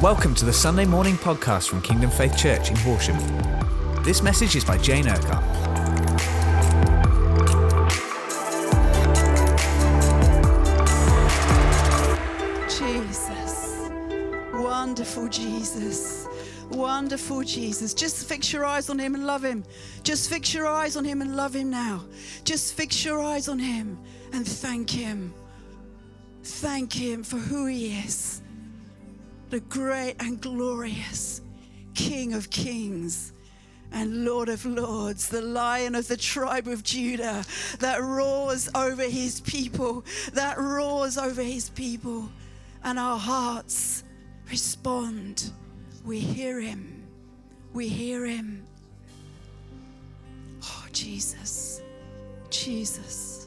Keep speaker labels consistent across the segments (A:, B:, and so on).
A: Welcome to the Sunday morning podcast from Kingdom Faith Church in Horsham. This message is by Jane Urquhart.
B: Jesus, wonderful Jesus, wonderful Jesus. Just fix your eyes on him and love him. Just fix your eyes on him and love him now. Just fix your eyes on him and thank him. Thank him for who he is. The great and glorious King of Kings and Lord of Lords, the Lion of the tribe of Judah that roars over his people, that roars over his people. And our hearts respond. We hear him. We hear him. Oh, Jesus, Jesus.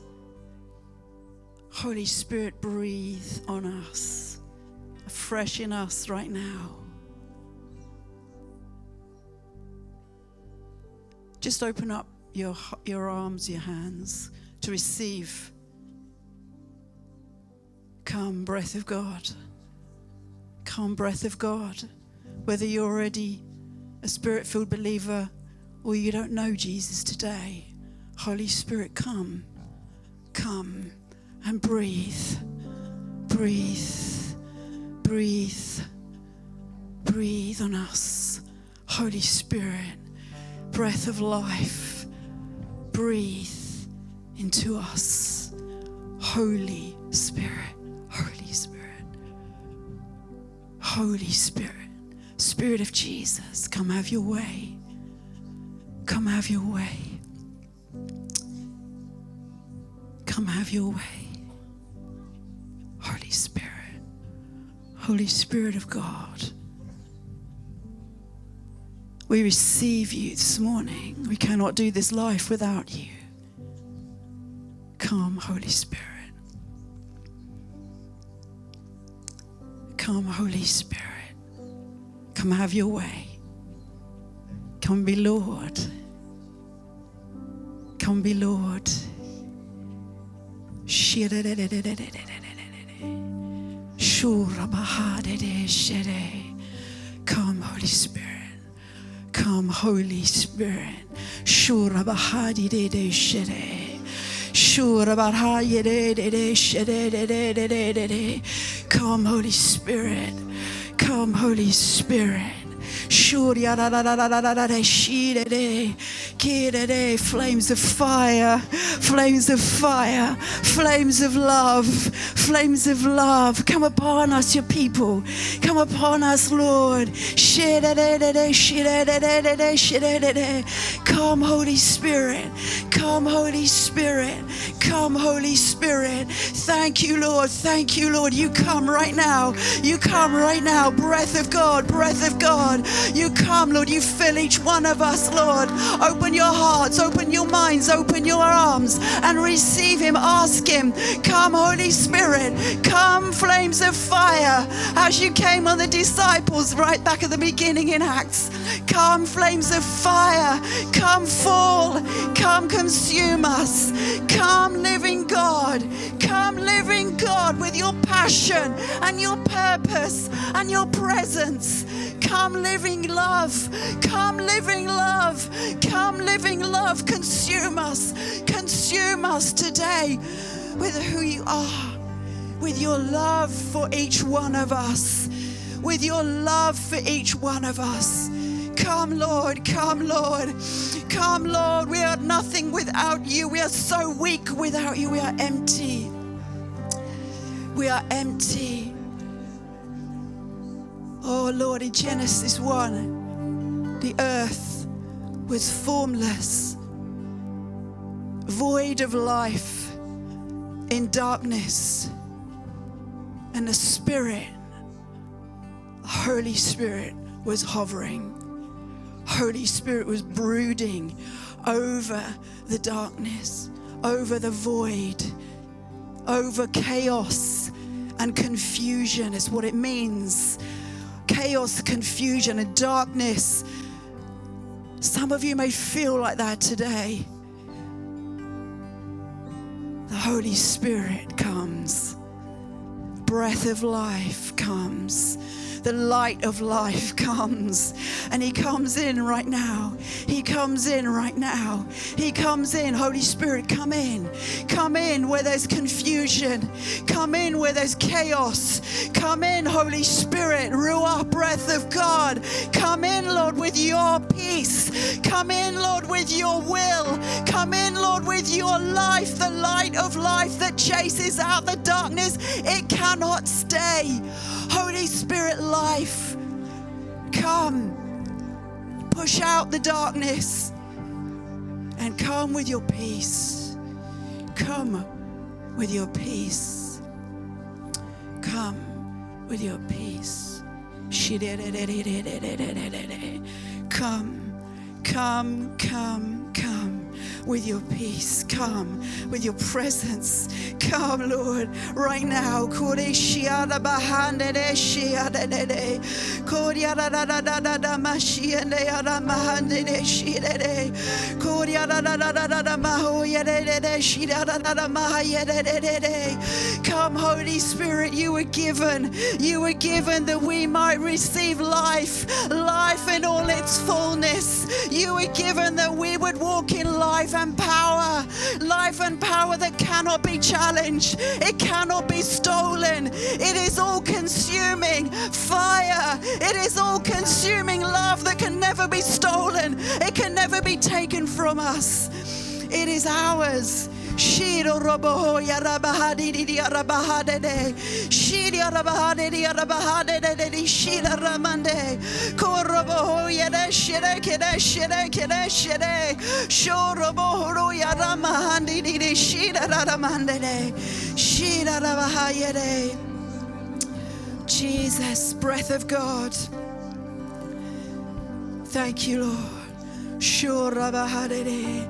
B: Holy Spirit, breathe on us. Fresh in us right now. Just open up your arms, your hands to receive. Come, breath of God. Come, breath of God. Whether you're already a Spirit-filled believer or you don't know Jesus today, Holy Spirit, come. Come and breathe. Breathe. Breathe, breathe on us, Holy Spirit, breath of life, breathe into us, Holy Spirit, Holy Spirit, Holy Spirit, Spirit of Jesus, come have your way, come have your way, come have your way, Holy Spirit. Holy Spirit of God, we receive you this morning. We cannot do this life without you. Come, Holy Spirit. Come, Holy Spirit. Come have your way. Come be Lord. Come be Lord. Come, Holy Spirit. Come, Holy Spirit. Come, Holy Spirit. Come, Holy Spirit. Flames of fire, flames of fire, flames of love, flames of love. Come upon us, your people. Come upon us, Lord. Come, Holy Spirit. Come, Holy Spirit. Come, Holy Spirit. Thank you, Lord. Thank you, Lord. You come right now. You come right now. Breath of God, breath of God. You come, Lord. You fill each one of us, Lord. Open your hearts, open your minds, open your arms and receive him. Ask him. Come, Holy Spirit. Come, flames of fire, as you came on the disciples right back at the beginning in Acts. Come, flames of fire. Come, fall. Come, consume us. Come, living God. Come, living God, with your passion and your purpose and your presence. Come, living love. Come, living love. Come, living love. Consume us. Consume us today with who you are, with your love for each one of us, with your love for each one of us. Come, Lord. Come, Lord. Come, Lord. We are nothing without you. We are so weak without you. We are empty. We are empty. Oh, Lord, in Genesis 1, the earth was formless, void of life, in darkness. And the Spirit, the Holy Spirit, was hovering. Holy Spirit was brooding over the darkness, over the void, over chaos and confusion is what it means. Chaos, confusion, and darkness. Some of you may feel like that today. The Holy Spirit comes. Breath of life comes. The light of life comes, and he comes in right now. He comes in right now. He comes in. Holy Spirit, come in. Come in where there's confusion. Come in where there's chaos. Come in, Holy Spirit, Ruach, breath of God. Come in, Lord, with your peace. Come in, Lord, with your will. Come in, Lord, with your life, the light of life that chases out the darkness. It cannot stay. Holy Spirit, life, come, push out the darkness and come with your peace. Come with your peace. Come with your peace. Come with your peace. Come with your presence. Come, Lord, right now. Come, Holy Spirit, you were given that we might receive life in all its fullness. You were given that we would walk in life and power that cannot be challenged. It cannot be stolen. It is all consuming fire. It is all consuming love that can never be stolen. It can never be taken from us. It is ours. Shiro robo ya rabahadi di rabahade de shiri rabahade di rabahade de shira ramande korobo ya de shire kede shorobo ro ya ramahandi di shira ramande de shira rabahaye de. Jesus, breath of God, thank you, Lord. Shura rabahade de.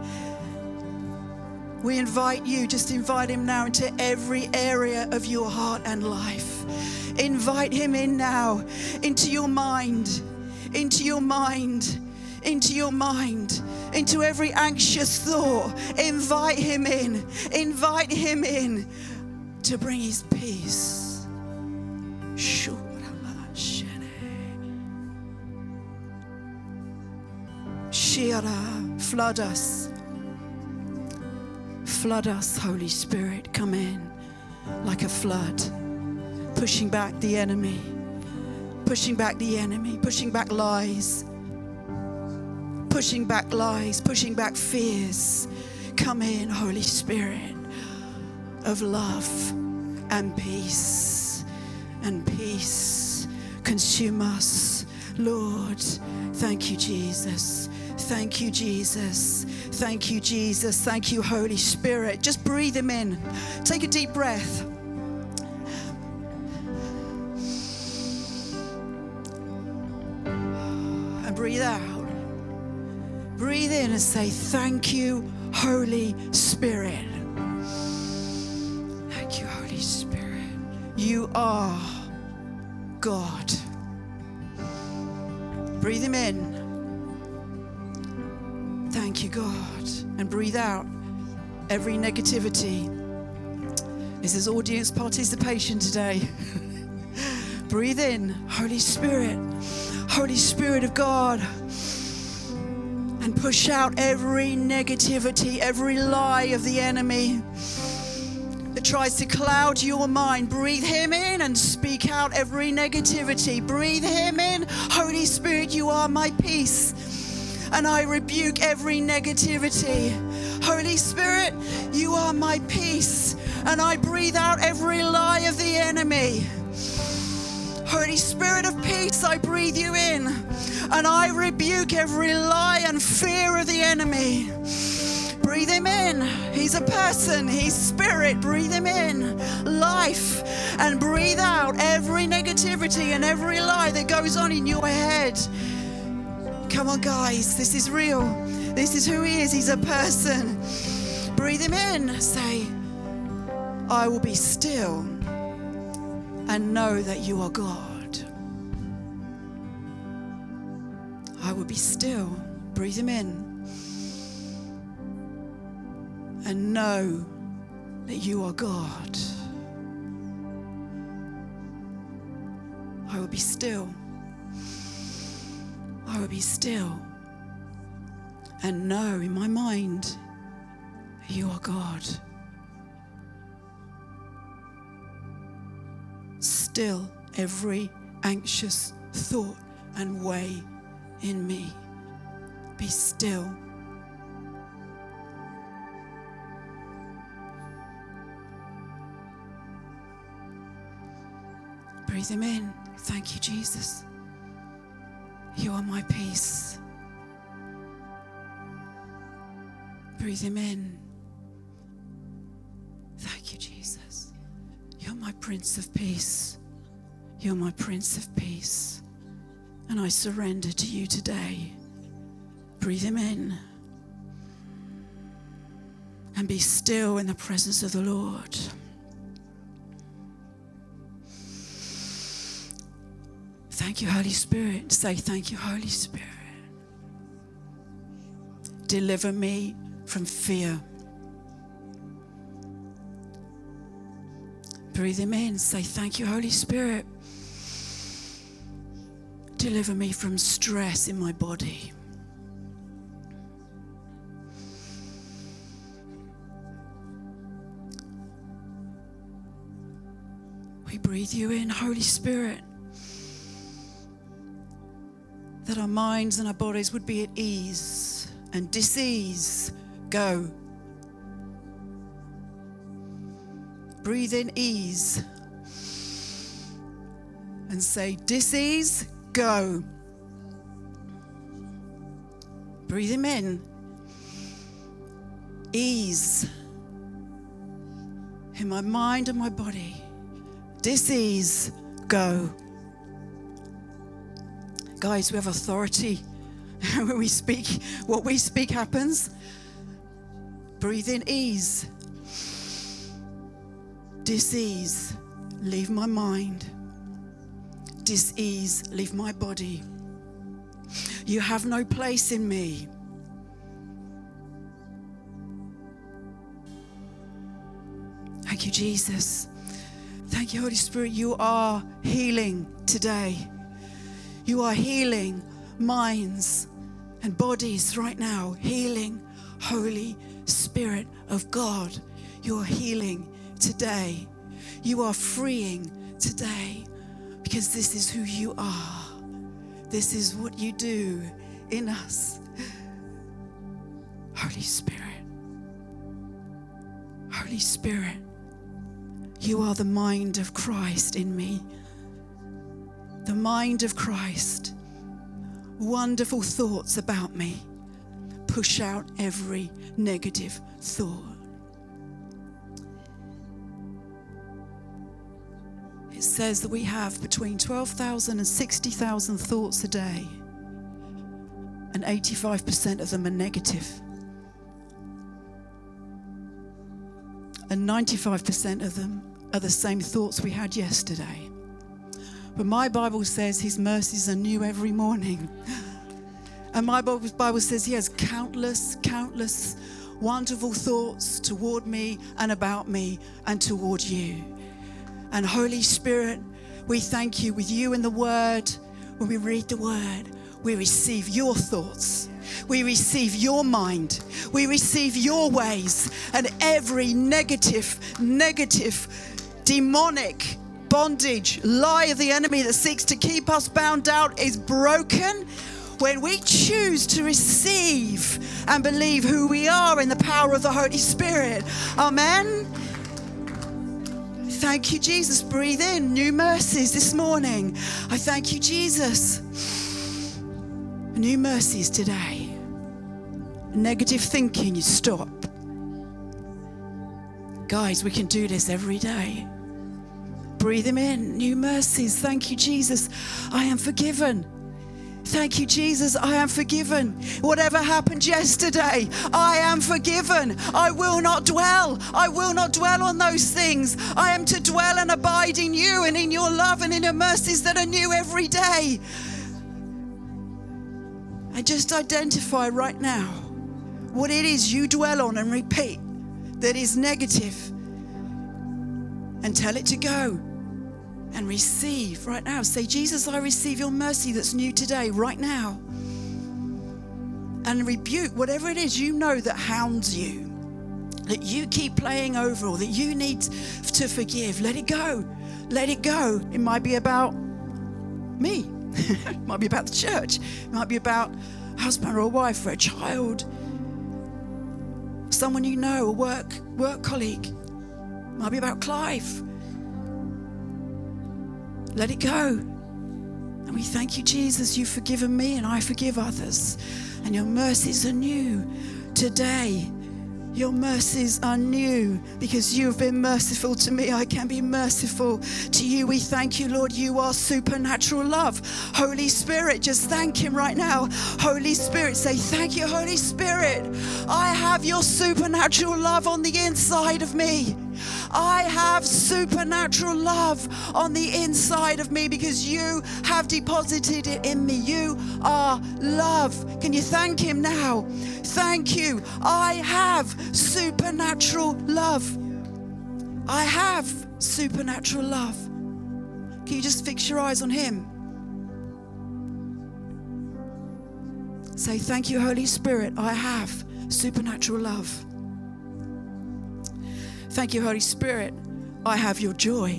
B: We invite you, just invite him now into every area of your heart and life. Invite him in now, into your mind, into every anxious thought. Invite him in to bring his peace. Shira, flood us. Flood us, Holy Spirit. Come in like a flood, pushing back the enemy, pushing back lies, pushing back fears. Come in, Holy Spirit of love and peace. Consume us, Lord. Thank you, Jesus. Thank you, Jesus. Thank you, Jesus. Thank you, Holy Spirit. Just breathe him in. Take a deep breath. And breathe out. Breathe in and say, thank you, Holy Spirit. Thank you, Holy Spirit. You are God. Breathe him in. Thank you, God. And breathe out every negativity. This is audience participation today. Breathe in, Holy Spirit of God, and push out every negativity, every lie of the enemy that tries to cloud your mind. Breathe him in and speak out every negativity. Breathe him in. Holy Spirit, you are my peace. And I rebuke every negativity. Holy Spirit, you are my peace. And I breathe out every lie of the enemy. Holy Spirit of peace, I breathe you in. And I rebuke every lie and fear of the enemy. Breathe him in. He's a person. He's spirit. Breathe him in. Life. And breathe out every negativity and every lie that goes on in your head. Come on, guys, this is real. This is who he is. He's a person. Breathe him in. Say, I will be still and know that you are God. I will be still. Breathe him in. And know that you are God. I will be still. I will be still and know in my mind you are God. Still every anxious thought and way in me. Be still. Breathe him in. Thank you, Jesus. You are my peace. Breathe him in. Thank you, Jesus. You're my Prince of Peace. You're my Prince of Peace. And I surrender to you today. Breathe him in. And be still in the presence of the Lord. Thank you, Holy Spirit. Say, thank you, Holy Spirit. Deliver me from fear. Breathe him in. Say, thank you, Holy Spirit. Deliver me from stress in my body. We breathe you in, Holy Spirit, that our minds and our bodies would be at ease and dis-ease. Go. Breathe in ease and say, dis-ease, go. Breathe him in. Ease in my mind and my body. Dis-ease, go. Guys, we have authority. When we speak, what we speak happens. Breathe in ease. Dis-ease, leave my mind. Dis-ease, leave my body. You have no place in me. Thank you, Jesus. Thank you, Holy Spirit. You are healing today. You are healing minds and bodies right now. Healing, Holy Spirit of God. You are healing today. You are freeing today, because this is who you are. This is what you do in us. Holy Spirit. Holy Spirit, you are the mind of Christ in me. The mind of Christ. Wonderful thoughts about me. Push out every negative thought. It says that we have between 12,000 and 60,000 thoughts a day, and 85% of them are negative. And 95% of them are the same thoughts we had yesterday. But my Bible says his mercies are new every morning. And my Bible says he has countless wonderful thoughts toward me and about me and toward you. And Holy Spirit, we thank you with you in the Word. When we read the Word, we receive your thoughts. We receive your mind. We receive your ways. And every negative, demonic bondage, lie of the enemy that seeks to keep us bound down is broken when we choose to receive and believe who we are in the power of the Holy Spirit. Amen. Thank you, Jesus. Breathe in new mercies this morning. I thank you, Jesus. New mercies today. Negative thinking, you stop. Guys, we can do this every day. Breathe them in. New mercies. Thank you, Jesus. I am forgiven. Thank you, Jesus. I am forgiven. Whatever happened yesterday, I am forgiven. I will not dwell. I will not dwell on those things. I am to dwell and abide in you and in your love and in your mercies that are new every day. And just identify right now what it is you dwell on and repeat that is negative, and tell it to go. and receive right now. Say, Jesus, I receive your mercy that's new today, right now. And rebuke whatever it is you know that hounds you, that you keep playing over, or that you need to forgive. Let it go. Let it go. It might be about me. It might be about the church. It might be about a husband or a wife or a child, someone you know, a work colleague. It might be about Clive. Let it go. And we thank you, Jesus, you've forgiven me and I forgive others. And your mercies are new today. Your mercies are new because you've been merciful to me. I can be merciful to you. We thank you, Lord. You are supernatural love. Holy Spirit, just thank him right now. Holy Spirit, say, thank you, Holy Spirit. I have your supernatural love on the inside of me. I have supernatural love on the inside of me because you have deposited it in me. You are love. Can you thank him now? Thank you. I have supernatural love. I have supernatural love. Can you just fix your eyes on him? Say, thank you, Holy Spirit. I have supernatural love. Thank you, Holy Spirit. I have your joy.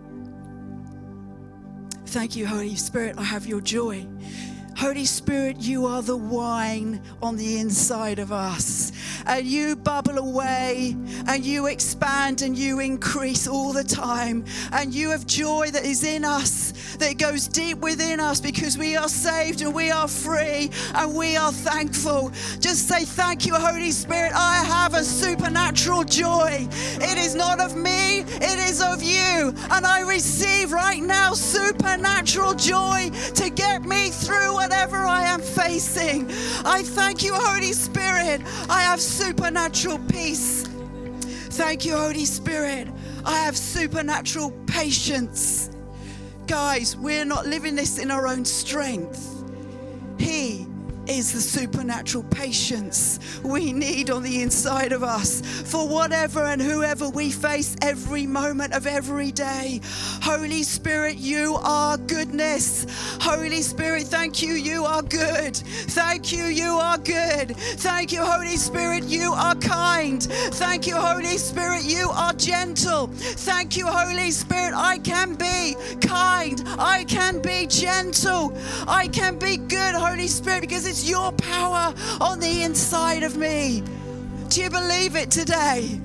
B: Thank you, Holy Spirit. I have your joy. Holy Spirit, you are the wine on the inside of us. And you bubble away and you expand and you increase all the time. And you have joy that is in us, that goes deep within us because we are saved and we are free and we are thankful. Just say, thank you, Holy Spirit. I have a supernatural joy. It is not of me, it is of you. And I receive right now supernatural joy to get me through whatever I am facing. I thank you, Holy Spirit. I have supernatural peace. Thank you, Holy Spirit. I have supernatural patience. Guys, we're not living this in our own strength. He is the supernatural patience we need on the inside of us for whatever and whoever we face every moment of every day. Holy Spirit, you are goodness. Holy Spirit, thank you, you are good. Thank you, you are good. Thank you, Holy Spirit, you are kind. Thank you, Holy Spirit, you are gentle. Thank you, Holy Spirit, I can be kind. I can be gentle. I can be good, Holy Spirit, because it's your power on the inside of me. Do you believe it today?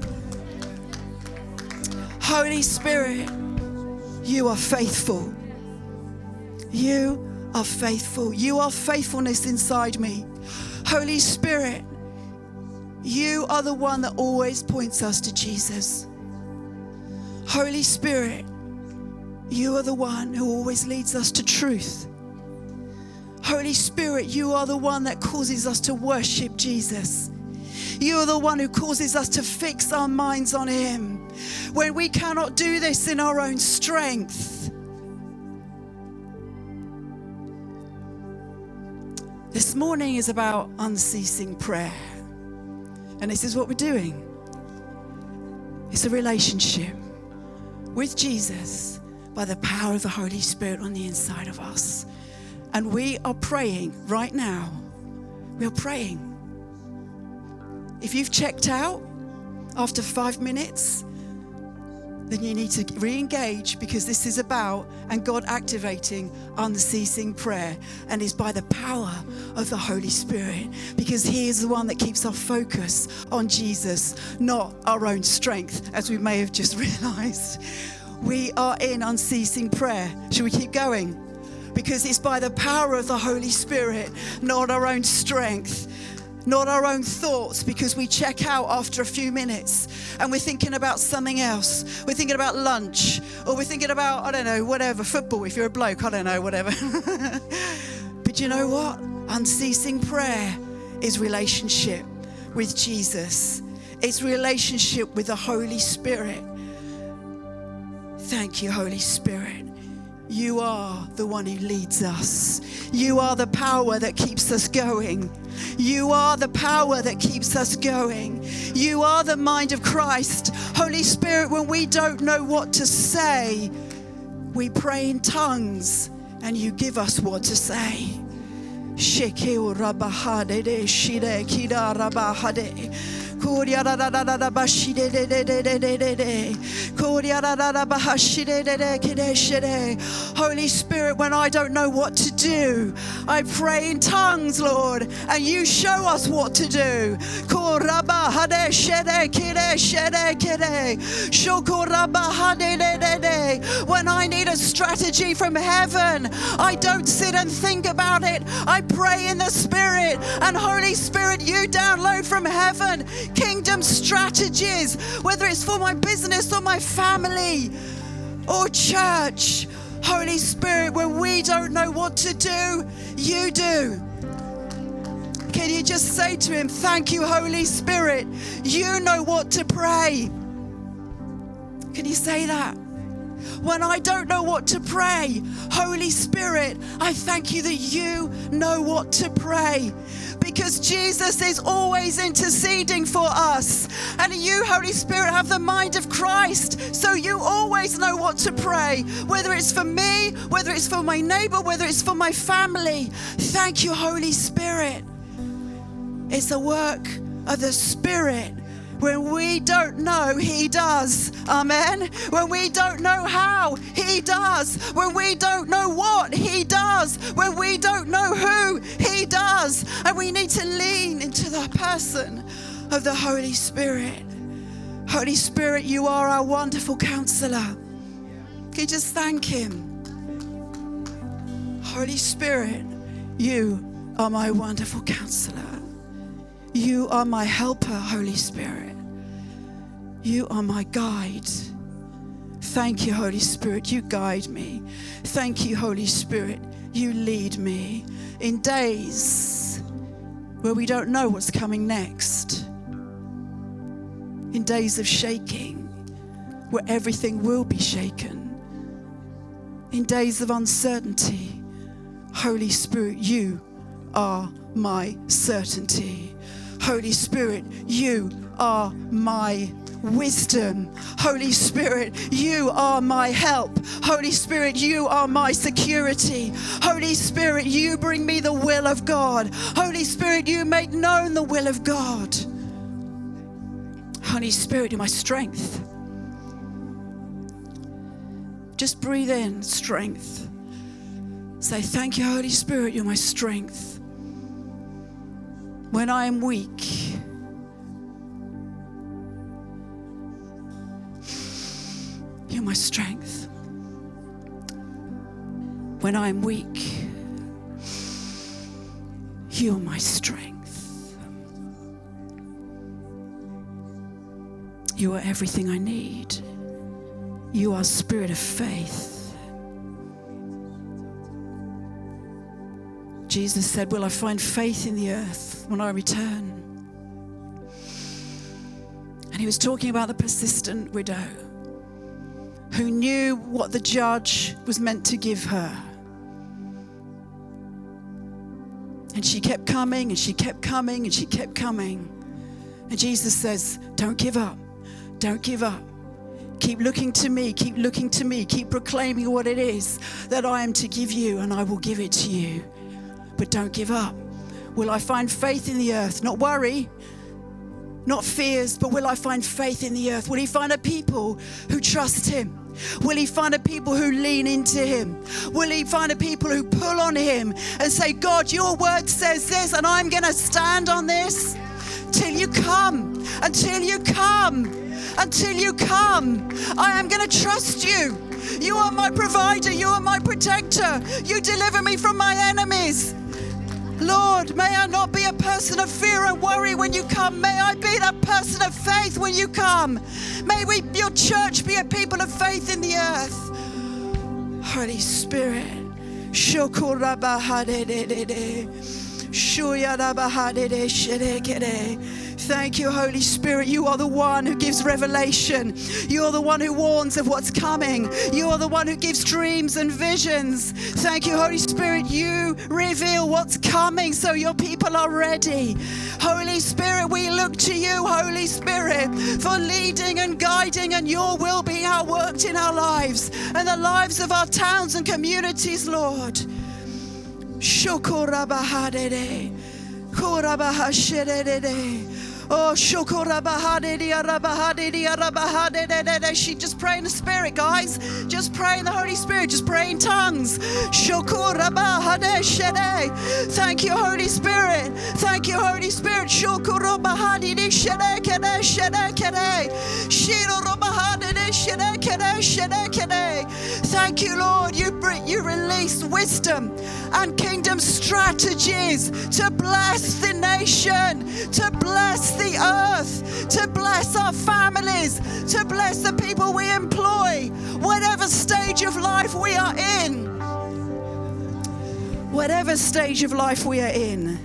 B: Holy Spirit, you are faithful. You are faithful. You are faithfulness inside me. Holy Spirit, you are the one that always points us to Jesus. Holy Spirit, you are the one who always leads us to truth. Holy Spirit, you are the one that causes us to worship Jesus. You are the one who causes us to fix our minds on him when we cannot do this in our own strength. This morning is about unceasing prayer. And this is what we're doing. It's a relationship with Jesus by the power of the Holy Spirit on the inside of us. And we are praying right now. We are praying. If you've checked out after 5 minutes, then you need to re-engage, because this is about and God activating unceasing prayer, and is by the power of the Holy Spirit, because he is the one that keeps our focus on Jesus, not our own strength, as we may have just realized. We are in unceasing prayer. Should we keep going? Because it's by the power of the Holy Spirit, not our own strength, not our own thoughts, because we check out after a few minutes and we're thinking about something else. We're thinking about lunch, or we're thinking about, I don't know, whatever, football, if you're a bloke, I don't know, whatever. But you know what? Unceasing prayer is relationship with Jesus. It's relationship with the Holy Spirit. Thank you, Holy Spirit. You are the one who leads us. You are the power that keeps us going. You are the power that keeps us going. You are the mind of Christ. Holy Spirit, when we don't know what to say, We pray in tongues and you give us what to say. Shekeo rabahade de shide kida rabahade. Holy Spirit, when I don't know what to do, I pray in tongues, Lord, and you show us what to do. When I need a strategy from heaven, I don't sit and think about it. I pray in the Spirit, and Holy Spirit, you download from heaven kingdom strategies, whether it's for my business or my family or church. Holy Spirit, when we don't know what to do, you do. Can you just say to him, thank you, Holy Spirit, you know what to pray. Can you say that? When I don't know what to pray, Holy Spirit, I thank you that you know what to pray. Because Jesus is always interceding for us. And you, Holy Spirit, have the mind of Christ. So you always know what to pray. Whether it's for me, whether it's for my neighbor, whether it's for my family. Thank you, Holy Spirit. It's a work of the Spirit. When we don't know, he does. Amen. When we don't know how, he does. When we don't know what, he does. When we don't know who, he does. And we need to lean into the person of the Holy Spirit. Holy Spirit, you are our wonderful counselor. Can you just thank him? Holy Spirit, you are my wonderful counselor. You are my helper, Holy Spirit. You are my guide. Thank you, Holy Spirit. You guide me. Thank you, Holy Spirit. You lead me in days where we don't know what's coming next. In days of shaking, where everything will be shaken. In days of uncertainty, Holy Spirit, you are my certainty. Holy Spirit, you are my wisdom. Holy Spirit, you are my help. Holy Spirit, you are my security. Holy Spirit, you bring me the will of God. Holy Spirit, you make known the will of God. Holy Spirit, you're my strength. Just breathe in strength. Say, thank you, Holy Spirit, you're my strength. When I am weak, you're my strength. When I am weak, you're my strength. You are everything I need. You are spirit of faith. Jesus said, will I find faith in the earth when I return? And he was talking about the persistent widow who knew what the judge was meant to give her. And she kept coming, and she kept coming, and she kept coming. And Jesus says, don't give up. Don't give up. Keep looking to me. Keep looking to me. Keep proclaiming what it is that I am to give you, and I will give it to you. But don't give up. Will I find faith in the earth? Not worry, not fears, but will I find faith in the earth? Will he find a people who trust him? Will he find a people who lean into him? Will he find a people who pull on him and say, God, your word says this, and I'm going to stand on this till you come, until you come, until you come. I am going to trust you. You are my provider. You are my protector. You deliver me from my enemies. Lord, may I not be a person of fear and worry when you come. May I be that person of faith when you come. May your church be a people of faith in the earth. Holy Spirit. Thank you, Holy Spirit. You are the one who gives revelation. You are the one who warns of what's coming. You are the one who gives dreams and visions. Thank you, Holy Spirit. You reveal what's coming so your people are ready. Holy Spirit, we look to you, Holy Spirit, for leading and guiding, and your will being outworked in our lives and the lives of our towns and communities, Lord. Shokorabahadede. Korabahashedede. Oh, she just pray in the Spirit, guys. Just pray in the Holy Spirit. Just pray in tongues. Thank you, Holy Spirit. Thank you, Holy Spirit. Thank you, Lord. You release wisdom and kingdom strategies to bless the nation, to bless the earth, to bless our families, to bless the people we employ, whatever stage of life we are in. Whatever stage of life we are in.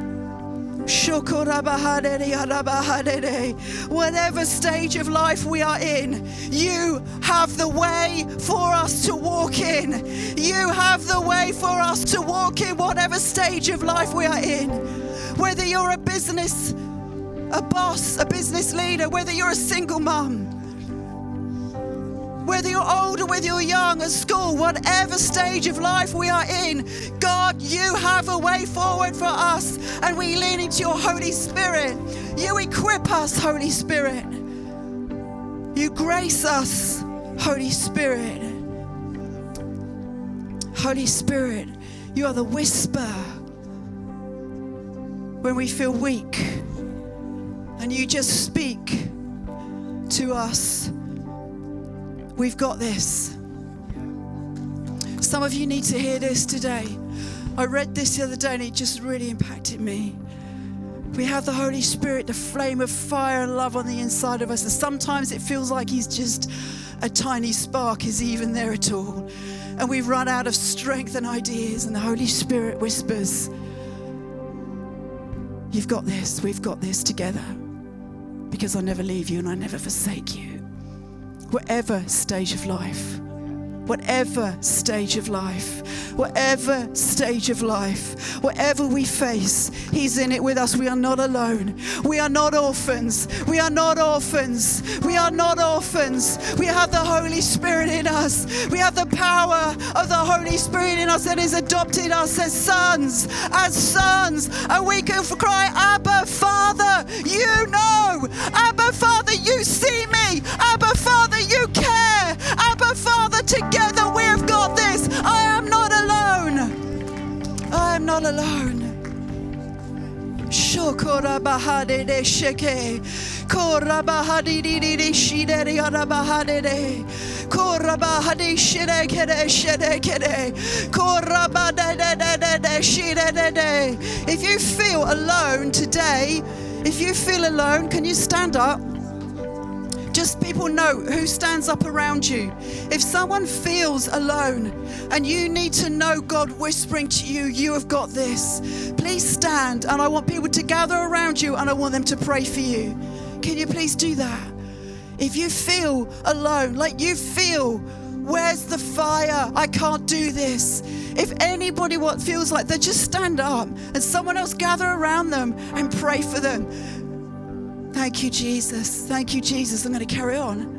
B: Whatever stage of life we are in, you have the way for us to walk in. You have the way for us to walk in whatever stage of life we are in. Whether you're a business, a boss, a business leader, whether you're a single mum, whether you're old or whether you're young, at school, whatever stage of life we are in, God, you have a way forward for us, and we lean into your Holy Spirit. You equip us, Holy Spirit. You grace us, Holy Spirit. Holy Spirit, you are the whisper when we feel weak, and you just speak to us. We've got this. Some of you need to hear this today. I read this the other day and it just really impacted me. We have the Holy Spirit, the flame of fire and love on the inside of us. And sometimes it feels like he's just a tiny spark. Is he even there at all? And we've run out of strength and ideas, and the Holy Spirit whispers, you've got this. We've got this together. Because I never leave you and I never forsake you. Whatever stage of life, whatever stage of life, whatever stage of life, whatever we face, he's in it with us. We are not alone. We are not orphans. We are not orphans. We are not orphans. We have the Holy Spirit in us. We have the power of the Holy Spirit in us that has adopted us as sons, and we can cry, Abba, Father, you know. Abba, Father, you see me. Abba, Father, you care. Abba, Father, together we have got this. I am not alone. I am not alone. Shokora bahadede sheke. Kora bahadidi shideri arabahadede. Kora bahadi shidekede shidekede. Kora badede shidede. If you feel alone today, if you feel alone, can you stand up? Just people know who stands up around you. If someone feels alone and you need to know God whispering to you, you have got this. Please stand, and I want people to gather around you and I want them to pray for you. Can you please do that? If you feel alone, like you feel, where's the fire? I can't do this. If anybody what feels like, they just stand up and someone else gather around them and pray for them. Thank you, Jesus. Thank you, Jesus. I'm going to carry on.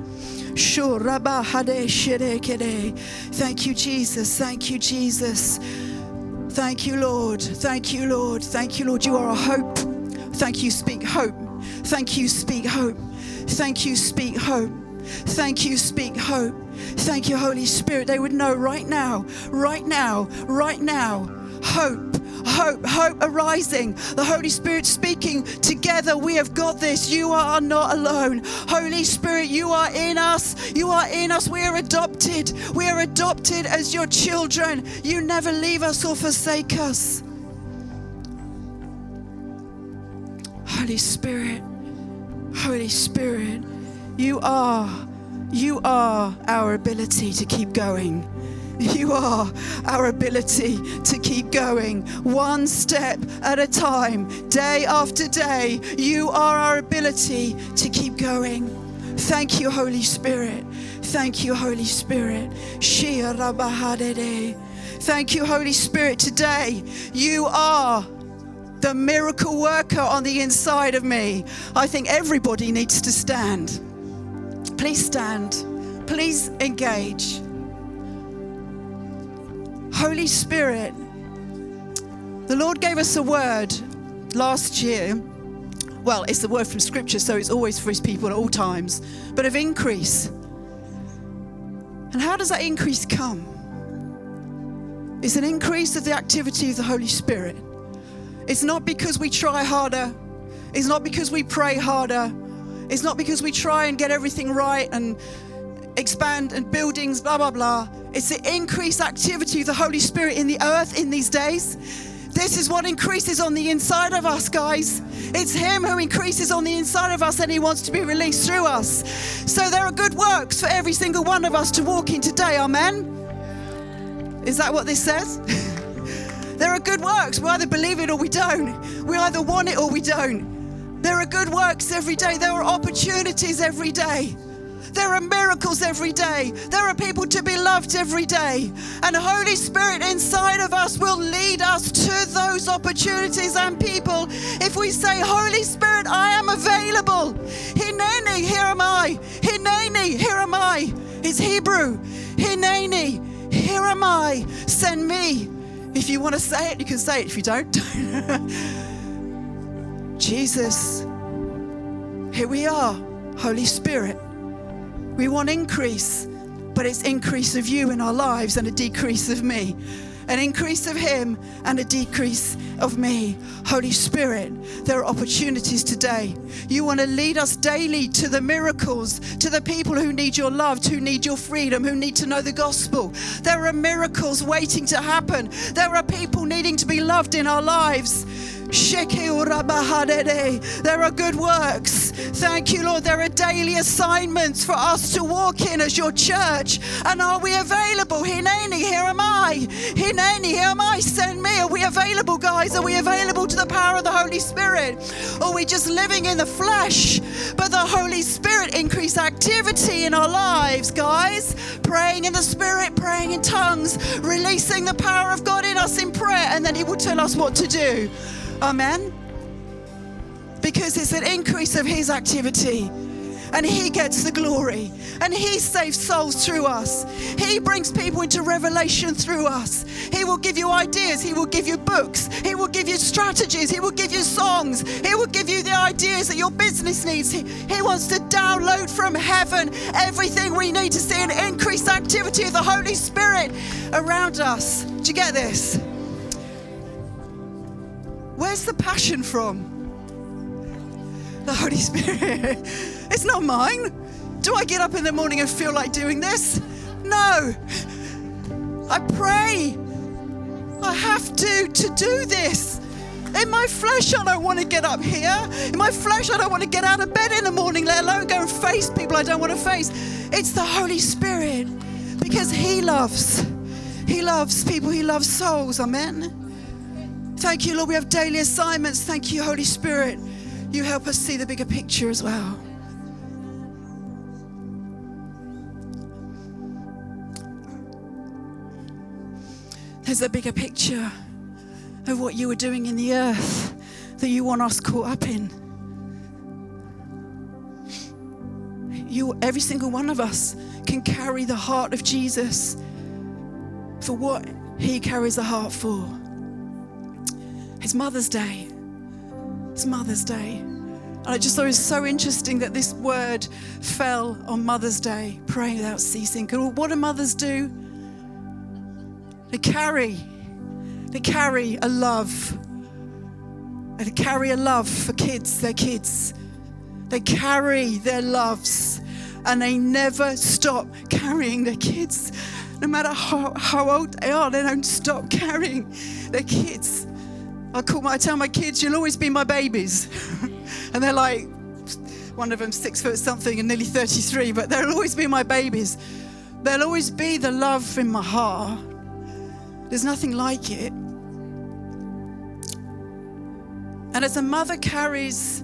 B: Thank you, Jesus. Thank you, Jesus. Thank you, Lord. Thank you, Lord. Thank you, Lord. You are a hope. Thank you, speak hope. Thank you, speak hope. Thank you, speak hope. Thank you, speak hope. Thank you, Holy Spirit. They would know right now, hope arising. The Holy Spirit speaking together. We have got this. You are not alone. Holy Spirit, you are in us. You are in us. We are adopted. We are adopted as your children. You never leave us or forsake us. Holy Spirit, you are our ability to keep going. You are our ability to keep going one step at a time, day after day. You are our ability to keep going. Thank you, Holy Spirit. Thank you, Holy Spirit. Thank you, Holy Spirit. Today, you are the miracle worker on the inside of me. I think everybody needs to stand. Please stand. Please engage. Holy Spirit, the Lord gave us a word last year. Well, it's the word from Scripture, so it's always for his people at all times, but of increase. And how does that increase come? It's an increase of the activity of the Holy Spirit. It's not because we try harder. It's not because we pray harder. It's not because we try and get everything right and expand and buildings, blah, blah, blah. It's the increased activity of the Holy Spirit in the earth in these days. This is what increases on the inside of us, guys. It's him who increases on the inside of us, and he wants to be released through us. So there are good works for every single one of us to walk in today. Amen? Is that what this says? There are good works. We either believe it or we don't. We either want it or we don't. There are good works every day. There are opportunities every day. There are miracles every day. There are people to be loved every day. And the Holy Spirit inside of us will lead us to those opportunities and people. If we say, Holy Spirit, I am available. Hineni, here am I. Hineni, here am I. It's Hebrew. Hineni, here am I. Send me. If you want to say it, you can say it. If you don't, Jesus, here we are. Holy Spirit. We want increase, but it's increase of you in our lives and a decrease of me. An increase of him and a decrease of me. Holy Spirit, there are opportunities today. You want to lead us daily to the miracles, to the people who need your love, who need your freedom, who need to know the gospel. There are miracles waiting to happen. There are people needing to be loved in our lives. There are good works. Thank you, Lord. There are daily assignments for us to walk in as your church. And are we available? Hineni, here am I. Hineni, here am I. Send me. Are we available, guys? Are we available to the power of the Holy Spirit? Or are we just living in the flesh? But the Holy Spirit increase activity in our lives, guys. Praying in the Spirit, praying in tongues, releasing the power of God in us in prayer, and then he will tell us what to do. Amen. Because it's an increase of his activity. And he gets the glory. And he saves souls through us. He brings people into revelation through us. He will give you ideas. He will give you books. He will give you strategies. He will give you songs. He will give you the ideas that your business needs. He wants to download from heaven everything we need to see an increased activity of the Holy Spirit around us. Do you get this? Where's the passion from? The Holy Spirit. It's not mine. Do I get up in the morning and feel like doing this? No. I pray. I have to do this. In my flesh, I don't want to get up here. In my flesh, I don't want to get out of bed in the morning, let alone go and face people I don't want to face. It's the Holy Spirit, because he loves. He loves people. He loves souls. Amen. Thank you, Lord. We have daily assignments. Thank you, Holy Spirit. You help us see the bigger picture as well. There's a bigger picture of what you are doing in the earth that you want us caught up in. Every single one of us can carry the heart of Jesus for what he carries a heart for. It's Mother's Day. It's Mother's Day. And I just thought it was so interesting that this word fell on Mother's Day, praying without ceasing. What do mothers do? They carry a love. They carry a love for kids, their kids. They carry their loves, and they never stop carrying their kids. No matter how old they are, they don't stop carrying their kids. I tell my kids, you'll always be my babies. And they're like, one of them 6 foot something and nearly 33, but they'll always be my babies. There'll always be the love in my heart. There's nothing like it. And as a mother carries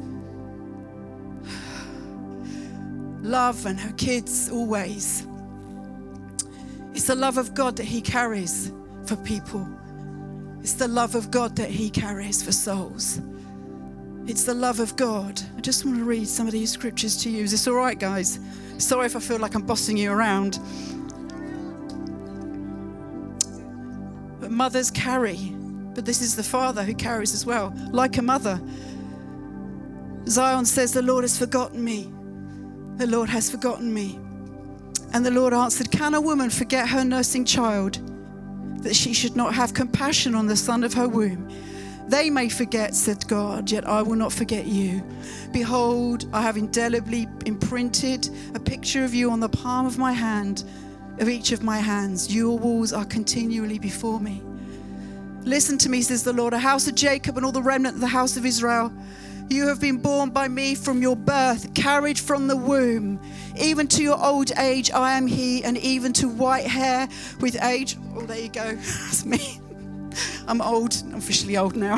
B: love and her kids always, it's the love of God that he carries for people. It's the love of God that he carries for souls. It's the love of God. I just want to read some of these scriptures to you. Is this all right, guys? Sorry if I feel like I'm bossing you around. But mothers carry. But this is the Father who carries as well, like a mother. Zion says, the Lord has forgotten me. The Lord has forgotten me. And the Lord answered, can a woman forget her nursing child, that she should not have compassion on the son of her womb? They may forget, said God, yet I will not forget you. Behold, I have indelibly imprinted a picture of you on the palm of my hand, of each of my hands. Your walls are continually before me. Listen to me, says the Lord, a house of Jacob and all the remnant of the house of Israel. You have been born by me from your birth, carried from the womb. Even to your old age, I am he, and even to white hair with age. Oh, there you go. That's me. I'm old. I'm officially old now.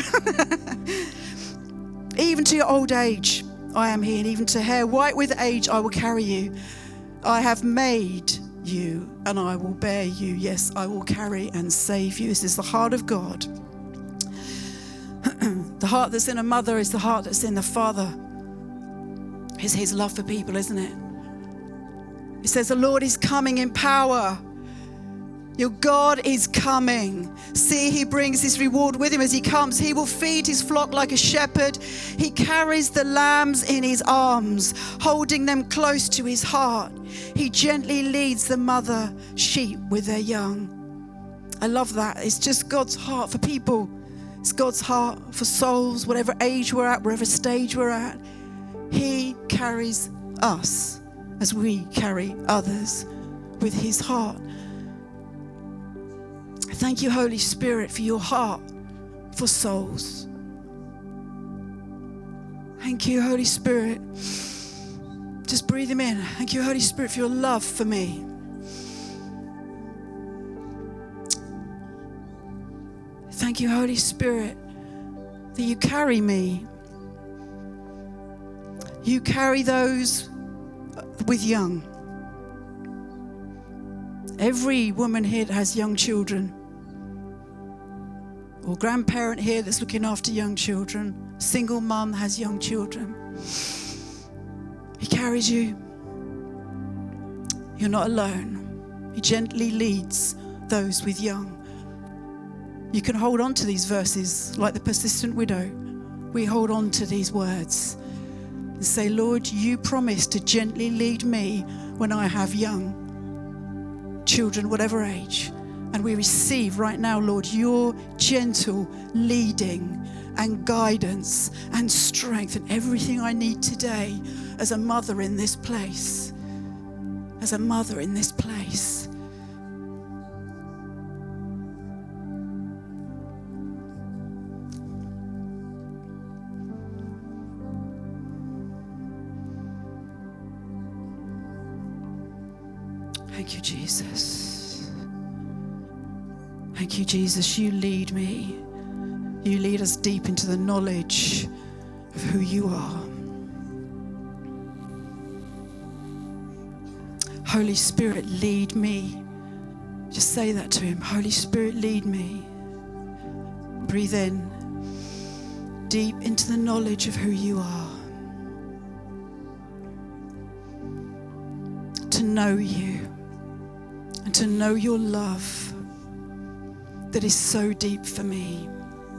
B: Even to your old age, I am he, and even to hair white with age, I will carry you. I have made you, and I will bear you. Yes, I will carry and save you. This is the heart of God. The heart that's in a mother is the heart that's in the Father. It's his love for people, isn't it? It says the Lord is coming in power. Your God is coming. See, he brings his reward with him as he comes. He will feed his flock like a shepherd. He carries the lambs in his arms, holding them close to his heart. He gently leads the mother sheep with their young. I love that. It's just God's heart for people. It's God's heart for souls, whatever age we're at, whatever stage we're at. He carries us as we carry others with his heart. Thank you, Holy Spirit, for your heart for souls. Thank you, Holy Spirit. Just breathe him in. Thank you, Holy Spirit, for your love for me. Thank you, Holy Spirit, that you carry me. You carry those with young. Every woman here that has young children, or grandparent here that's looking after young children, single mum has young children. He carries you. You're not alone. He gently leads those with young. You can hold on to these verses like the persistent widow. We hold on to these words and say, Lord, you promised to gently lead me when I have young children, whatever age. And we receive right now, Lord, your gentle leading and guidance and strength and everything I need today as a mother in this place. As a mother in this place. Thank you, Jesus. Thank you, Jesus. You lead me. You lead us deep into the knowledge of who you are. Holy Spirit, lead me. Just say that to him. Holy Spirit, lead me. Breathe in. Deep into the knowledge of who you are. To know you. And to know your love that is so deep for me.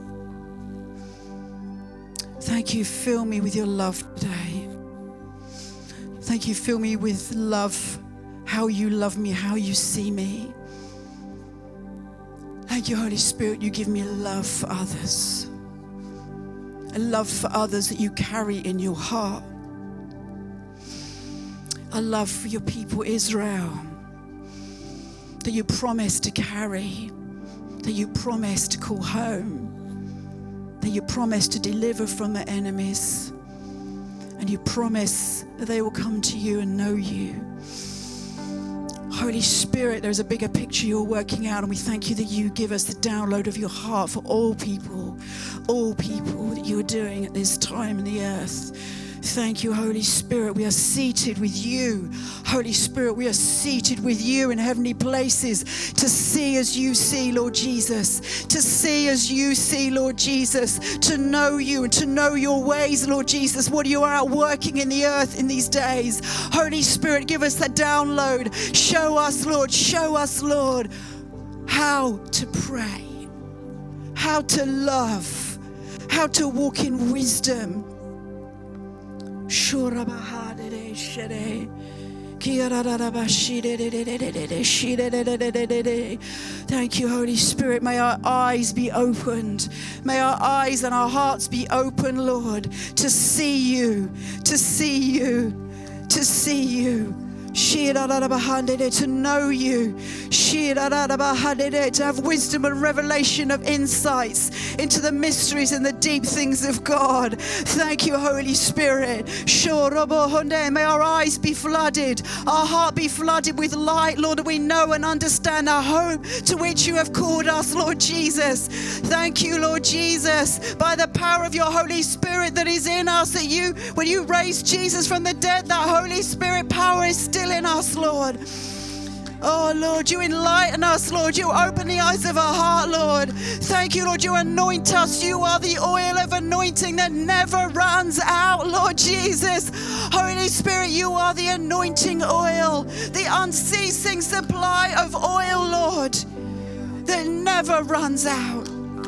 B: Thank you, fill me with your love today. Thank you, fill me with love, how you love me, how you see me. Thank you, Holy Spirit, you give me a love for others. A love for others that you carry in your heart. A love for your people, Israel, that you promised to carry, that you promised to call home, that you promised to deliver from the enemies, and you promise that they will come to you and know you. Holy Spirit, there's a bigger picture you're working out, and we thank you that you give us the download of your heart for all people that you are doing at this time in the earth. Thank you, Holy Spirit. We are seated with you. Holy Spirit, we are seated with you in heavenly places to see as you see, Lord Jesus. To see as you see, Lord Jesus. To know you and to know your ways, Lord Jesus. What you are out working in the earth in these days. Holy Spirit, give us that download. Show us, Lord, how to pray, how to love, how to walk in wisdom. Thank you, Holy Spirit. May our eyes be opened. May our eyes and our hearts be open, Lord, to see you, to see you, to see you. To know you, to have wisdom and revelation of insights into the mysteries and the deep things of God. Thank you, Holy Spirit. May our eyes be flooded, our heart be flooded with light, Lord, that we know and understand our hope to which you have called us, Lord Jesus. Thank you, Lord Jesus, by the power of your Holy Spirit that is in us, that you, when you raised Jesus from the dead, that Holy Spirit power is still in us, Lord. Oh, Lord, you enlighten us, Lord. You open the eyes of our heart, Lord. Thank you, Lord. You anoint us. You are the oil of anointing that never runs out, Lord Jesus. Holy Spirit, you are the anointing oil, the unceasing supply of oil, Lord, that never runs out.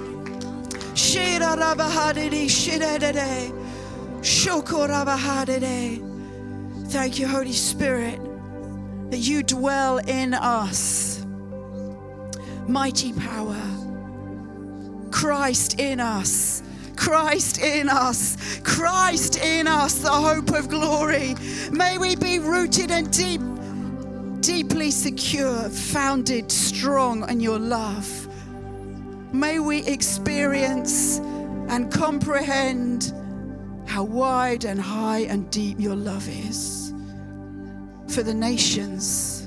B: Thank you, Holy Spirit, that you dwell in us. Mighty power. Christ in us. Christ in us. Christ in us, the hope of glory. May we be rooted and deeply secure, founded strong in your love. May we experience and comprehend how wide and high and deep your love is. For the nations,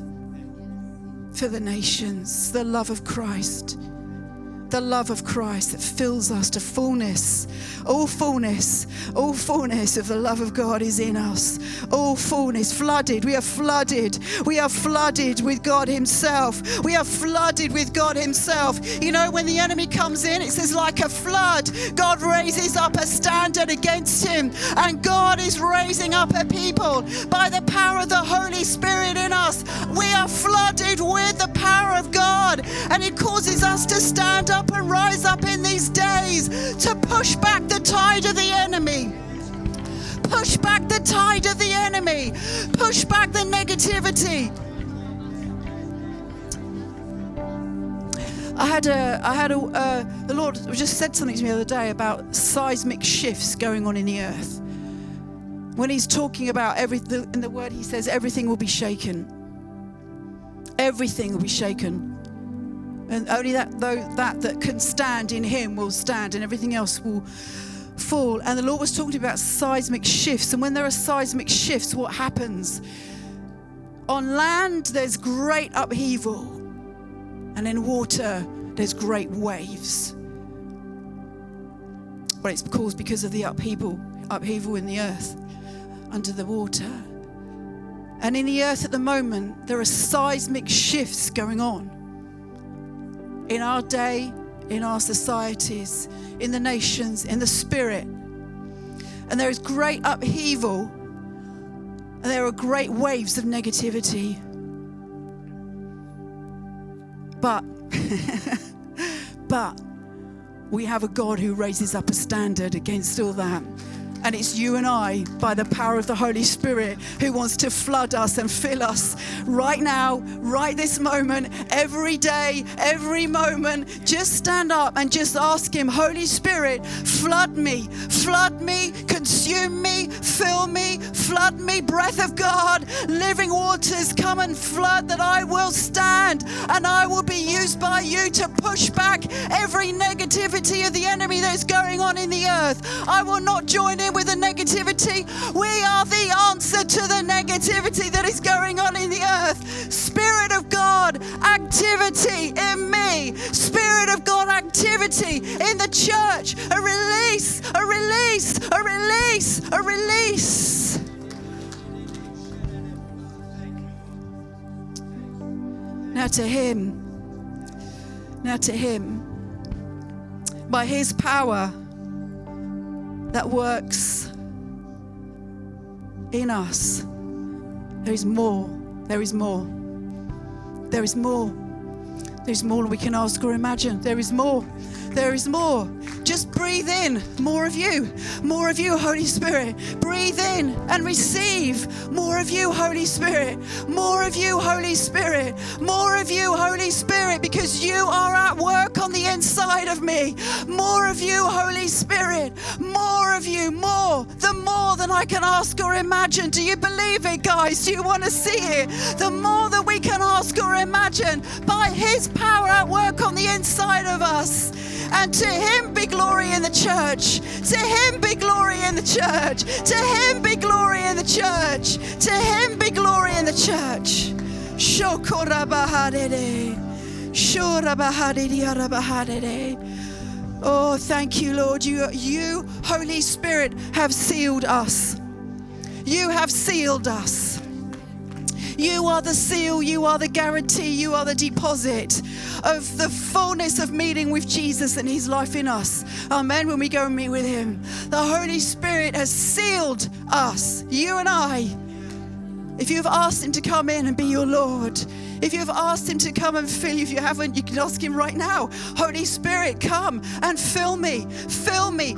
B: the love of Christ that fills us to fullness. All fullness of the love of God is in us. All fullness, flooded. We are flooded with God himself. We are flooded with God himself. You know, when the enemy comes in, it says like a flood, God raises up a standard against him. And God is raising up a people by the power of the Holy Spirit in us. We are flooded with the power of God, and it causes us to stand up and rise up in these days to push back the tide of the enemy. Push back the tide of the enemy. Push back the negativity. The Lord just said something to me the other day about seismic shifts going on in the earth. When he's talking about everything, in the word he says everything will be shaken. Everything will be shaken. And only that can stand in him will stand, and everything else will fall. And the Lord was talking about seismic shifts. And when there are seismic shifts, what happens? On land, there's great upheaval. And in water, there's great waves. But it's caused because of the upheaval in the earth, under the water. And in the earth at the moment, there are seismic shifts going on. In our day, in our societies, in the nations, in the spirit. And there is great upheaval, and there are great waves of negativity. But we have a God who raises up a standard against all that. And it's you and I, by the power of the Holy Spirit, who wants to flood us and fill us right now, right this moment, every day, every moment. Just stand up and just ask him, Holy Spirit, flood me, consume me, fill me, flood me, breath of God, living waters, come and flood, that I will stand and I will be used by you to push back every negativity of the enemy that's going on in the earth. I will not join in with the negativity. We are the answer to the negativity that is going on in the earth. Spirit of God, activity in me. Spirit of God, activity in the church. A release, a release, a release, a release. Now to him, by his power that works in us, there is more, there is more, there is more. There's more than we can ask or imagine. There is more. There is more. Just breathe in more of you, Holy Spirit. Breathe in and receive more of you, Holy Spirit. More of you, Holy Spirit. More of you, Holy Spirit, because you are at work on the inside of me. More of you, Holy Spirit. More of you, more than I can ask or imagine. Do you believe it, guys? Do you want to see it? The more that we can ask or imagine by his power at work on the inside of us. And to him be glory in the church. To him be glory in the church. To him be glory in the church. To him be glory in the church. Oh, thank you, Lord. You, Holy Spirit, have sealed us. You have sealed us. You are the seal, you are the guarantee, you are the deposit of the fullness of meeting with Jesus and his life in us. Amen. When we go and meet with him, the Holy Spirit has sealed us, you and I. If you've asked him to come in and be your Lord, if you've asked him to come and fill you, if you haven't, you can ask him right now. Holy Spirit, come and fill me, seal me,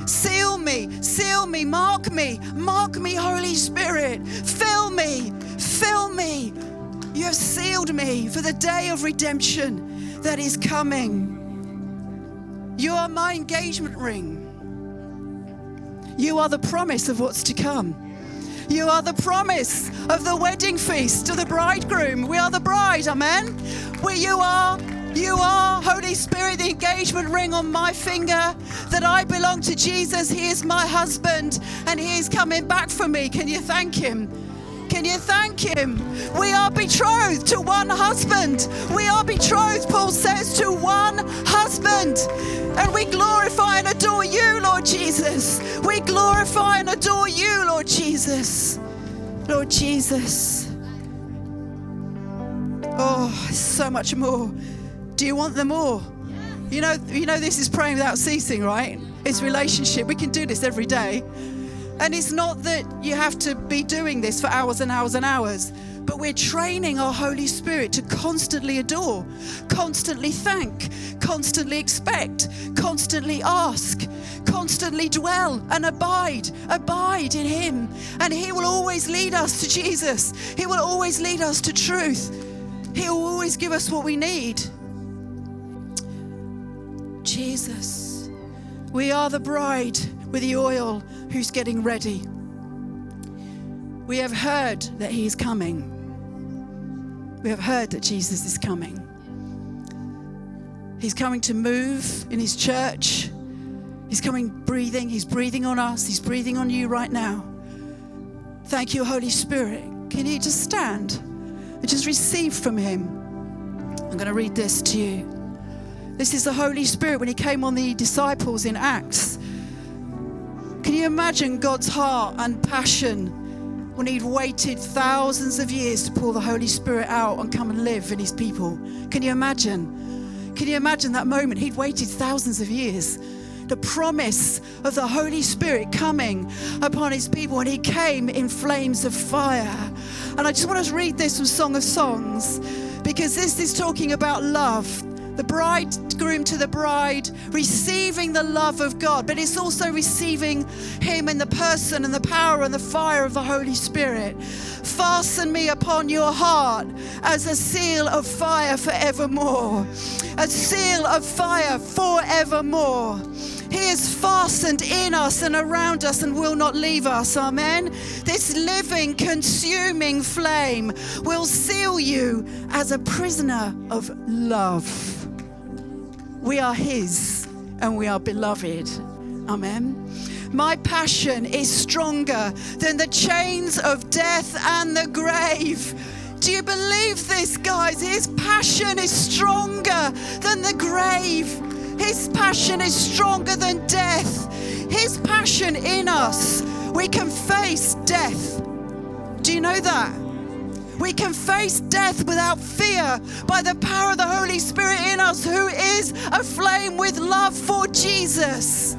B: mark me, Holy Spirit, fill me. You have sealed me for the day of redemption that is coming. You are my engagement ring. You are the promise of what's to come. You are the promise of the wedding feast to the bridegroom. We are the bride, amen? You are, Holy Spirit, the engagement ring on my finger, that I belong to Jesus. He is my husband and he is coming back for me. Can you thank him? Can you thank him? We are betrothed to one husband. We are betrothed, Paul says, to one husband. And we glorify and adore you, Lord Jesus. We glorify and adore you, Lord Jesus. Lord Jesus. Oh, so much more. Do you want the more? You know this is praying without ceasing, right? It's relationship. We can do this every day. And it's not that you have to be doing this for hours and hours and hours, but we're training our Holy Spirit to constantly adore, constantly thank, constantly expect, constantly ask, constantly dwell and abide in him. And he will always lead us to Jesus. He will always lead us to truth. He will always give us what we need. Jesus, we are the bride with the oil who's getting ready. We have heard that he is coming. We have heard that Jesus is coming. He's coming to move in his church. He's coming breathing. He's breathing on us. He's breathing on you right now. Thank you, Holy Spirit. Can you just stand and just receive from him? I'm going to read this to you. This is the Holy Spirit when he came on the disciples in Acts. Can you imagine God's heart and passion when he'd waited thousands of years to pour the Holy Spirit out and come and live in his people? Can you imagine? Can you imagine that moment? He'd waited thousands of years. The promise of the Holy Spirit coming upon his people, and he came in flames of fire. And I just want to read this from Song of Songs, because this is talking about love. The bridegroom to the bride, receiving the love of God, but it's also receiving him in the person and the power and the fire of the Holy Spirit. Fasten me upon your heart as a seal of fire forevermore. A seal of fire forevermore. He is fastened in us and around us and will not leave us. Amen. This living, consuming flame will seal you as a prisoner of love. We are his and we are beloved. Amen. My passion is stronger than the chains of death and the grave. Do you believe this, guys? His passion is stronger than the grave. His passion is stronger than death. His passion in us. We can face death. Do you know that? We can face death without fear by the power of the Holy Spirit in us, who is aflame with love for Jesus.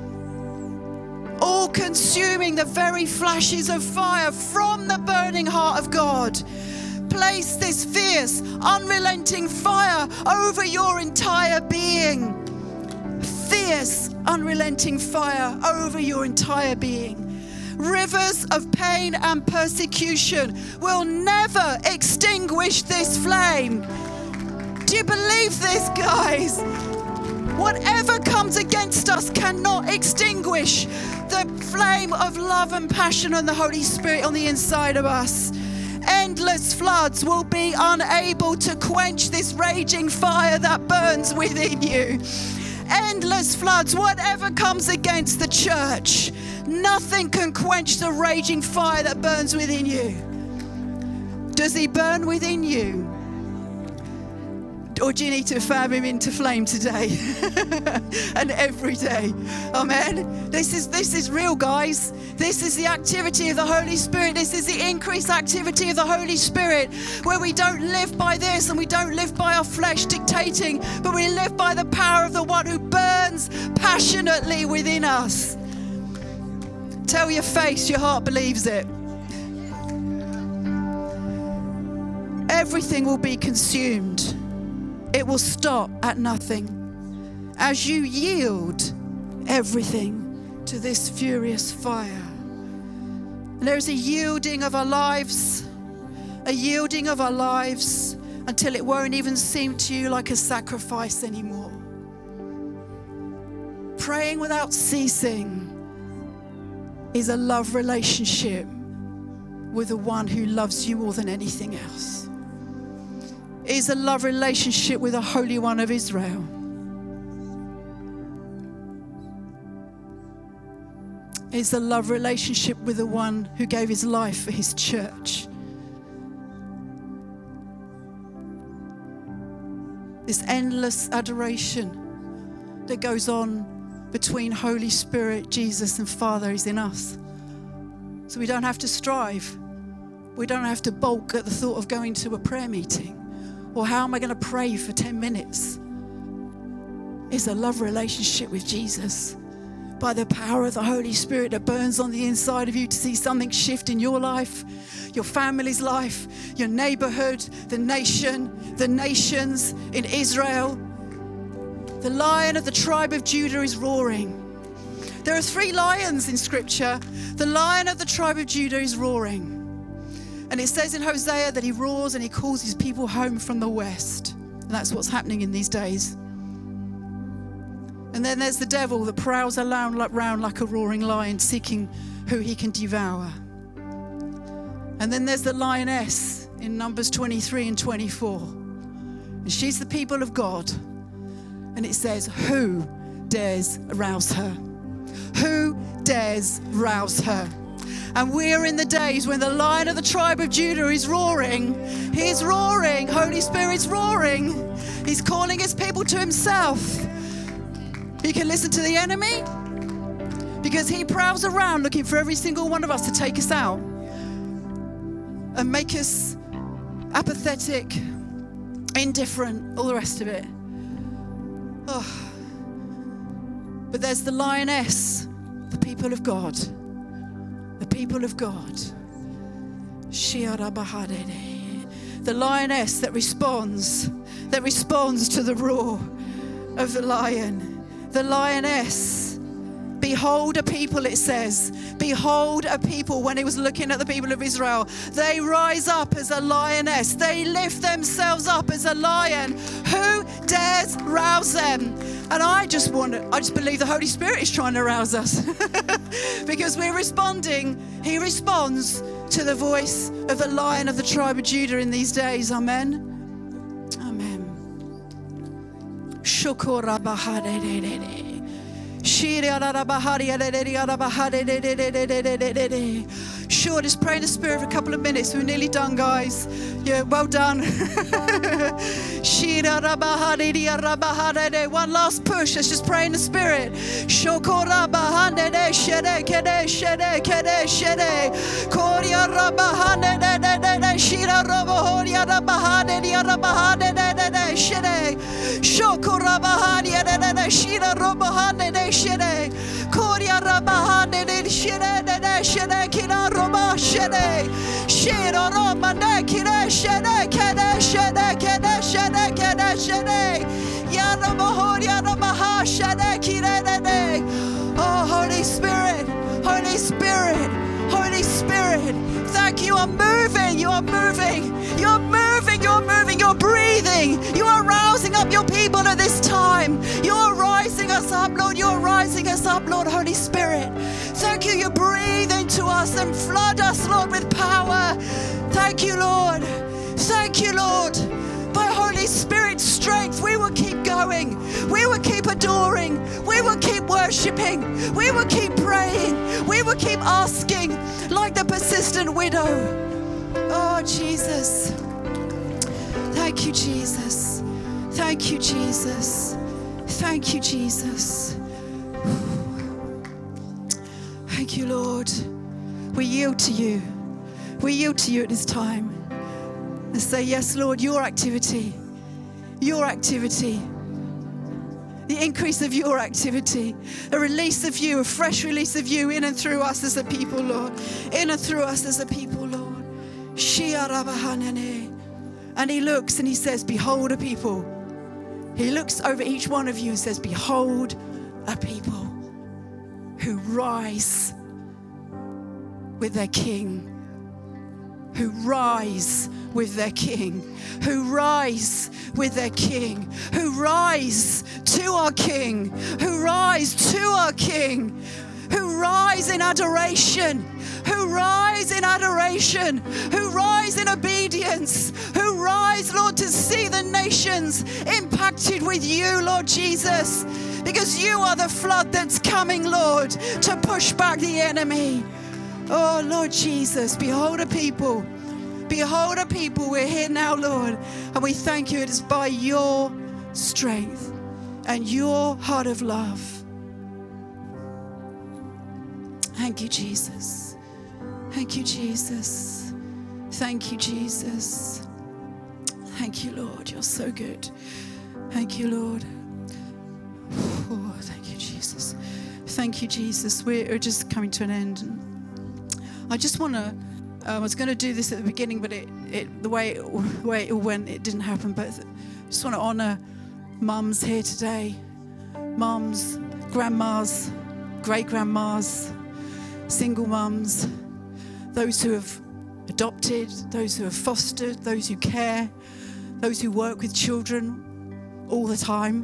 B: All consuming the very flashes of fire from the burning heart of God. Place this fierce, unrelenting fire over your entire being. Fierce, unrelenting fire over your entire being. Rivers of pain and persecution will never extinguish this flame. Do you believe this, guys? Whatever comes against us cannot extinguish the flame of love and passion on the Holy Spirit on the inside of us. Endless floods will be unable to quench this raging fire that burns within you. Endless floods, whatever comes against the church, nothing can quench the raging fire that burns within you. Does he burn within you? Or do you need to fan him into flame today and every day? Amen. This is real, guys. This is the activity of the Holy Spirit. This is the increased activity of the Holy Spirit, where we don't live by this and we don't live by our flesh dictating, but we live by the power of the one who burns passionately within us. Tell your face your heart believes it. Everything will be consumed. It will stop at nothing as you yield everything to this furious fire. And there is a yielding of our lives, until it won't even seem to you like a sacrifice anymore. Praying without ceasing is a love relationship with the one who loves you more than anything else. It is a love relationship with the Holy One of Israel. It's a love relationship with the one who gave his life for his church. This endless adoration that goes on between Holy Spirit, Jesus, and Father is in us. So we don't have to strive. We don't have to balk at the thought of going to a prayer meeting. Or how am I going to pray for 10 minutes? It's a love relationship with Jesus by the power of the Holy Spirit that burns on the inside of you to see something shift in your life, your family's life, your neighborhood, the nation, the nations in Israel. The Lion of the tribe of Judah is roaring. There are 3 lions in Scripture. The Lion of the tribe of Judah is roaring. And it says in Hosea that he roars and he calls his people home from the west. And that's what's happening in these days. And then there's the devil that prowls around like a roaring lion, seeking who he can devour. And then there's the lioness in Numbers 23 and 24. And she's the people of God. And it says, who dares rouse her? Who dares rouse her? And we're in the days when the Lion of the tribe of Judah is roaring. He's roaring. Holy Spirit's roaring. He's calling his people to himself. You can listen to the enemy because he prowls around looking for every single one of us to take us out and make us apathetic, indifferent, all the rest of it. Oh. But there's the lioness, the people of God. The people of God. The lioness that responds to the roar of the lion. The lioness. Behold a people, it says. Behold a people. When he was looking at the people of Israel, they rise up as a lioness. They lift themselves up as a lion. Who dares rouse them? And I just believe the Holy Spirit is trying to rouse us because we're responding. He responds to the voice of the Lion of the tribe of Judah in these days. Amen. Amen. Sure, just pray in the Spirit for a couple of minutes. We're nearly done, guys. Yeah, well done. One last push. Let's just pray in the Spirit. Oh, Holy Spirit, Holy Spirit, Holy Spirit, thank you. You are moving, you are moving, you're moving, you're moving, you're breathing. You are rousing up your people at this time. You're rising us up, Lord. You're rising us up, Lord. Holy Spirit, thank you. You breathe into us and flood us, Lord, with power. Thank you, Lord. Thank you, Lord. By Holy Spirit's strength, we will keep going. We will keep adoring. We will keep worshiping. We will keep praying. We will keep asking like the persistent widow. Oh, Jesus. Thank you, Jesus. Thank you, Jesus. Thank you, Jesus. Thank you, Lord. We yield to you. We yield to you at this time. And say, yes, Lord, your activity, the increase of your activity, a release of you, a fresh release of you in and through us as a people, Lord. In and through us as a people, Lord. And he looks and he says, behold a people. He looks over each one of you and says, behold a people who rise with their King. Who rise with their King, who rise with their King, who rise to our King, who rise to our King, who rise in adoration, who rise in adoration, who rise in obedience, who rise, Lord, to see the nations impacted with you, Lord Jesus, because you are the flood that's coming, Lord, to push back the enemy. Oh, Lord Jesus, behold a people. Behold a people. We're here now, Lord. And we thank you. It is by your strength and your heart of love. Thank you, Jesus. Thank you, Jesus. Thank you, Jesus. Thank you, Lord. You're so good. Thank you, Lord. Oh, thank you, Jesus. Thank you, Jesus. We're just coming to an end. I just want to, I was going to do this at the beginning, but the way it all went, it didn't happen. But I just want to honour mums here today. Mums, grandmas, great-grandmas, single mums, those who have adopted, those who have fostered, those who care, those who work with children all the time,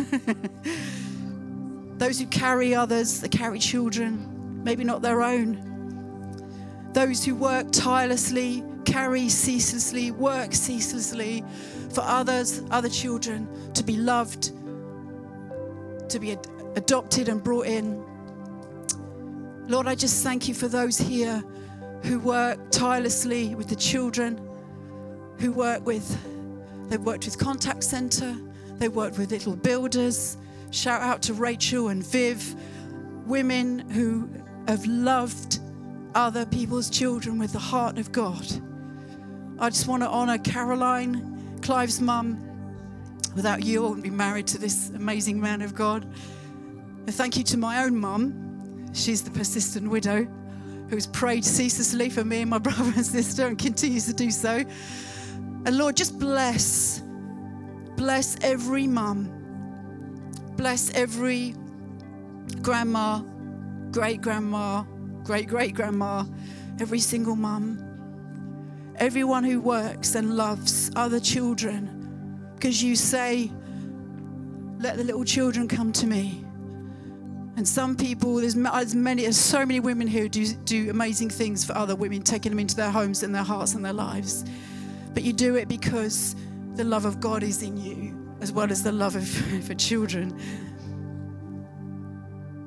B: those who carry others, that carry children, maybe not their own. Those who work tirelessly, carry ceaselessly, work ceaselessly for others, other children, to be loved, to be adopted and brought in. Lord, I just thank you for those here who work tirelessly with the children, they've worked with Contact Centre, they've worked with Little Builders. Shout out to Rachel and Viv, women who have loved other people's children with the heart of God. I just want to honour Caroline, Clive's mum. Without you, I wouldn't be married to this amazing man of God. And thank you to my own mum. She's the persistent widow who's prayed ceaselessly for me and my brother and sister and continues to do so. And Lord, just bless every mum. Bless every grandma, great-grandma, great-great-grandma, every single mum, everyone who works and loves other children, because you say, let the little children come to me. And some people, there's so many women who do amazing things for other women, taking them into their homes and their hearts and their lives. But you do it because the love of God is in you, as well as the love for children.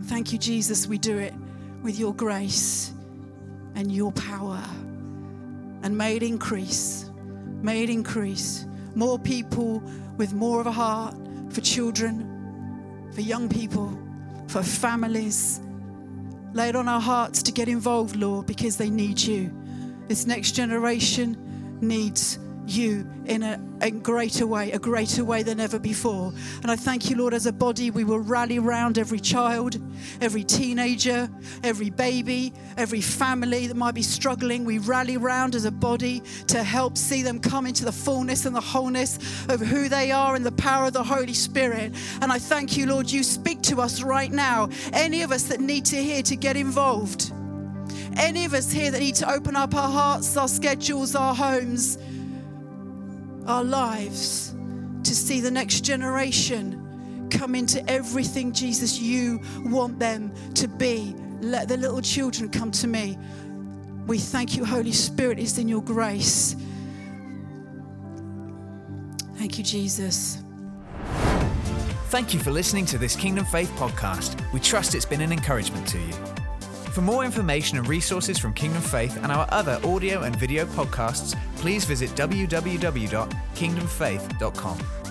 B: Thank you, Jesus, we do it with your grace and your power. And may it increase. May it increase. More people with more of a heart for children, for young people, for families. Lay it on our hearts to get involved, Lord, because they need you. This next generation needs you in a greater way than ever before. And I thank you, Lord, as a body, we will rally around every child, every teenager, every baby, every family that might be struggling. We rally around as a body to help see them come into the fullness and the wholeness of who they are in the power of the Holy Spirit. And I thank you, Lord, you speak to us right now. Any of us that need to hear to get involved. Any of us here that need to open up our hearts, our schedules, our homes, our lives, to see the next generation come into everything, Jesus, you want them to be. Let the little children come to me. We thank you, Holy Spirit, is in your grace. Thank you, Jesus.
A: Thank you for listening to this Kingdom Faith podcast. We trust it's been an encouragement to you. For more information and resources from Kingdom Faith and our other audio and video podcasts, please visit www.kingdomfaith.com.